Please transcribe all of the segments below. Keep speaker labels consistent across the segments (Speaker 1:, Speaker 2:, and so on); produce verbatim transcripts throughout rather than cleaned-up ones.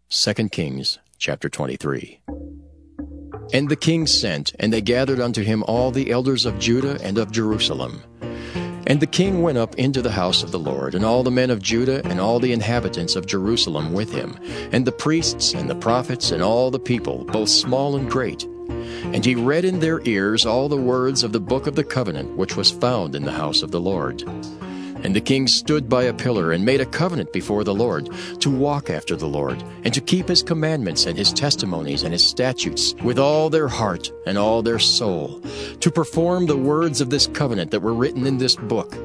Speaker 1: Second Kings chapter twenty-three. And the king sent, and they gathered unto him all the elders of Judah and of Jerusalem. And the king went up into the house of the Lord, and all the men of Judah and all the inhabitants of Jerusalem with him, and the priests and the prophets and all the people, both small and great. And he read in their ears all the words of the book of the covenant which was found in the house of the Lord. And the king stood by a pillar and made a covenant before the Lord, to walk after the Lord, and to keep his commandments and his testimonies and his statutes with all their heart and all their soul, to perform the words of this covenant that were written in this book.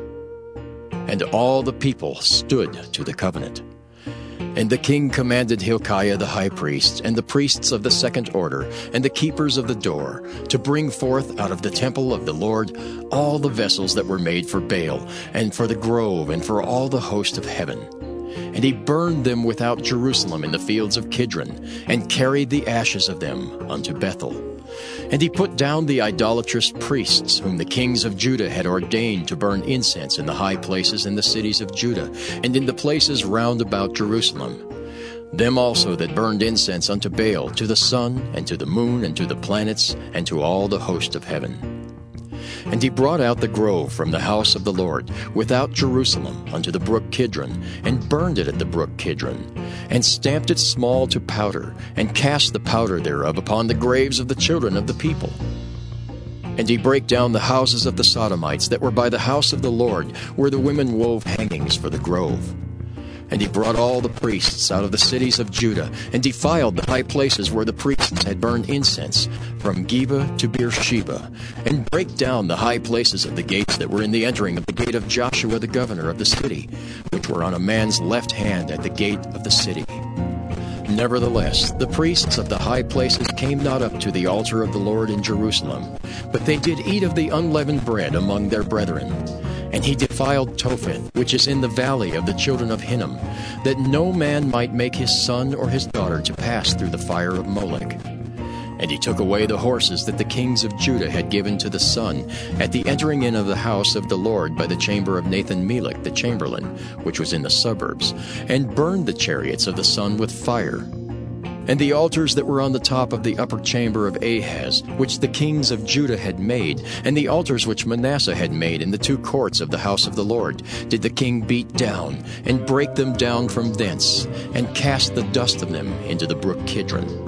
Speaker 1: And all the people stood to the covenant. And the king commanded Hilkiah the high priest, and the priests of the second order, and the keepers of the door, to bring forth out of the temple of the Lord all the vessels that were made for Baal, and for the grove, and for all the host of heaven. And he burned them without Jerusalem in the fields of Kidron, and carried the ashes of them unto Bethel. And he put down the idolatrous priests, whom the kings of Judah had ordained to burn incense in the high places in the cities of Judah, and in the places round about Jerusalem. Them also that burned incense unto Baal, to the sun, and to the moon, and to the planets, and to all the host of heaven. And he brought out the grove from the house of the Lord, without Jerusalem, unto the brook Kidron, and burned it at the brook Kidron, and stamped it small to powder, and cast the powder thereof upon the graves of the children of the people. And he brake down the houses of the Sodomites that were by the house of the Lord, where the women wove hangings for the grove. And he brought all the priests out of the cities of Judah, and defiled the high places where the priests had burned incense, from Geba to Beersheba, and brake down the high places of the gates that were in the entering of the gate of Joshua the governor of the city, which were on a man's left hand at the gate of the city. Nevertheless, the priests of the high places came not up to the altar of the Lord in Jerusalem, but they did eat of the unleavened bread among their brethren. And he defiled Topheth, which is in the valley of the children of Hinnom, that no man might make his son or his daughter to pass through the fire of Molech. And he took away the horses that the kings of Judah had given to the sun at the entering in of the house of the Lord by the chamber of Nathan-Melech the chamberlain, which was in the suburbs, and burned the chariots of the sun with fire. And the altars that were on the top of the upper chamber of Ahaz, which the kings of Judah had made, and the altars which Manasseh had made in the two courts of the house of the Lord, did the king beat down, and break them down from thence, and cast the dust of them into the brook Kidron.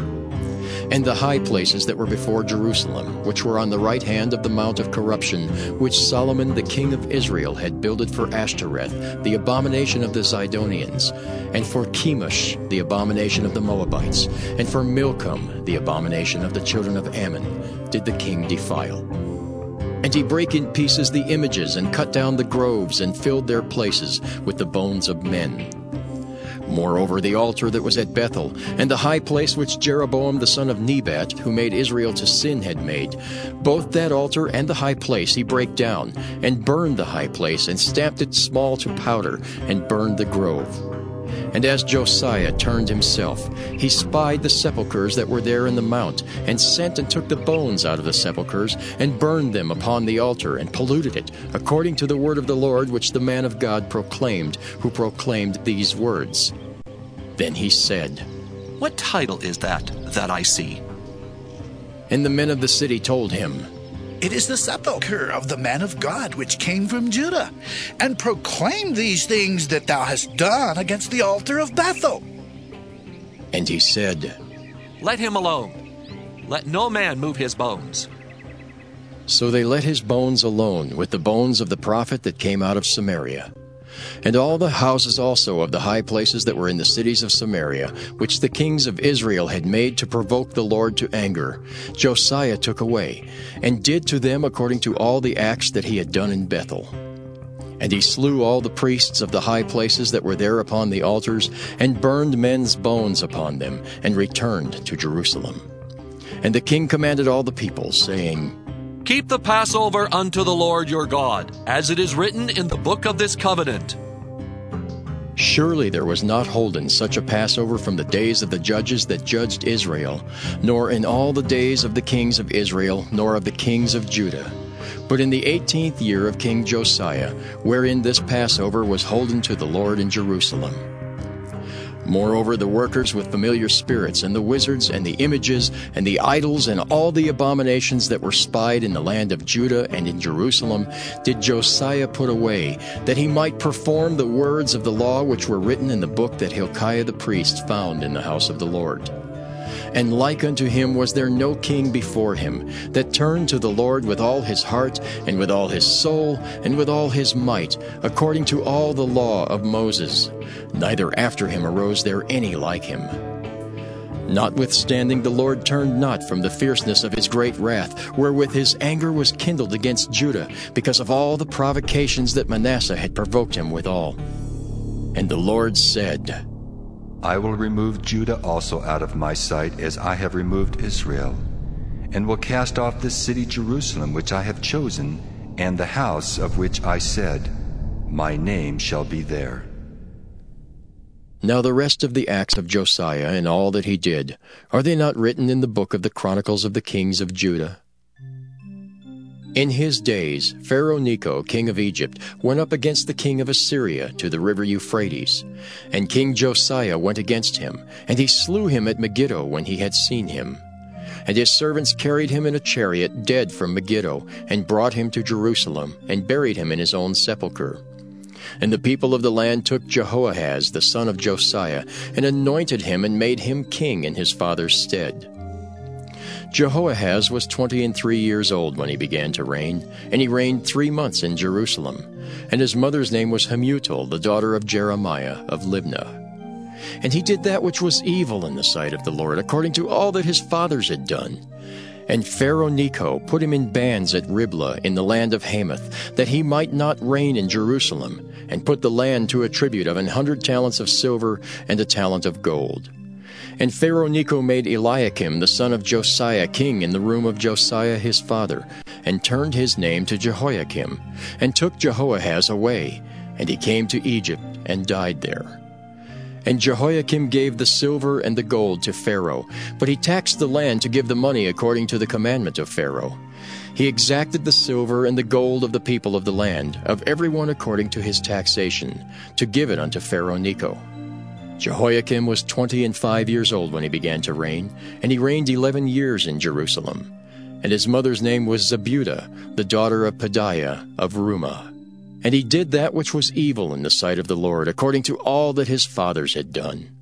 Speaker 1: And the high places that were before Jerusalem, which were on the right hand of the mount of corruption, which Solomon the king of Israel had builded for Ashtoreth, the abomination of the Zidonians, and for Chemosh, the abomination of the Moabites, and for Milcom, the abomination of the children of Ammon, did the king defile. And he brake in pieces the images, and cut down the groves, and filled their places with the bones of men. Moreover, the altar that was at Bethel, and the high place which Jeroboam the son of Nebat, who made Israel to sin, had made, both that altar and the high place he brake down, and burned the high place, and stamped it small to powder, and burned the grove. And as Josiah turned himself, he spied the sepulchres that were there in the mount, and sent and took the bones out of the sepulchres, and burned them upon the altar, and polluted it, according to the word of the Lord which the man of God proclaimed, who proclaimed these words. Then he said,
Speaker 2: What title is that, that I see?
Speaker 1: And the men of the city told him,
Speaker 3: It is the sepulchre of the man of God which came from Judah, and proclaimed these things that thou hast done against the altar of Bethel.
Speaker 1: And he said,
Speaker 2: Let him alone. Let no man move his bones.
Speaker 1: So they let his bones alone with the bones of the prophet that came out of Samaria. And all the houses also of the high places that were in the cities of Samaria, which the kings of Israel had made to provoke the Lord to anger, Josiah took away, and did to them according to all the acts that he had done in Bethel. And he slew all the priests of the high places that were there upon the altars, and burned men's bones upon them, and returned to Jerusalem. And the king commanded all the people, saying,
Speaker 2: Keep the Passover unto the Lord your God, as it is written in the book of this covenant.
Speaker 1: Surely there was not holden such a Passover from the days of the judges that judged Israel, nor in all the days of the kings of Israel, nor of the kings of Judah. But in the eighteenth year of King Josiah, wherein this Passover was holden to the Lord in Jerusalem. Moreover, the workers with familiar spirits, and the wizards, and the images, and the idols, and all the abominations that were spied in the land of Judah and in Jerusalem, did Josiah put away, that he might perform the words of the law which were written in the book that Hilkiah the priest found in the house of the Lord. And like unto him was there no king before him, that turned to the Lord with all his heart, and with all his soul, and with all his might, according to all the law of Moses. Neither after him arose there any like him. Notwithstanding, the Lord turned not from the fierceness of his great wrath, wherewith his anger was kindled against Judah, because of all the provocations that Manasseh had provoked him withal. And the Lord said,
Speaker 4: I will remove Judah also out of my sight, as I have removed Israel, and will cast off this city Jerusalem which I have chosen, and the house of which I said, My name shall be there.
Speaker 1: Now the rest of the acts of Josiah and all that he did, are they not written in the book of the Chronicles of the kings of Judah? In his days, Pharaoh Necho, king of Egypt, went up against the king of Assyria to the river Euphrates. And King Josiah went against him, and he slew him at Megiddo when he had seen him. And his servants carried him in a chariot dead from Megiddo, and brought him to Jerusalem, and buried him in his own sepulchre. And the people of the land took Jehoahaz the son of Josiah, and anointed him, and made him king in his father's stead. Jehoahaz was twenty and three years old when he began to reign, and he reigned three months in Jerusalem. And his mother's name was Hamutal, the daughter of Jeremiah of Libnah. And he did that which was evil in the sight of the Lord, according to all that his fathers had done. And Pharaoh Necho put him in bands at Riblah in the land of Hamath, that he might not reign in Jerusalem, and put the land to a tribute of an hundred talents of silver and a talent of gold. And Pharaoh Necho made Eliakim the son of Josiah king in the room of Josiah his father, and turned his name to Jehoiakim, and took Jehoahaz away, and he came to Egypt and died there. And Jehoiakim gave the silver and the gold to Pharaoh, but he taxed the land to give the money according to the commandment of Pharaoh. He exacted the silver and the gold of the people of the land, of every one according to his taxation, to give it unto Pharaoh Necho. Jehoiakim was twenty and five years old when he began to reign, and he reigned eleven years in Jerusalem. And his mother's name was Zebudah, the daughter of Pedaiah of Rumah. And he did that which was evil in the sight of the Lord, according to all that his fathers had done.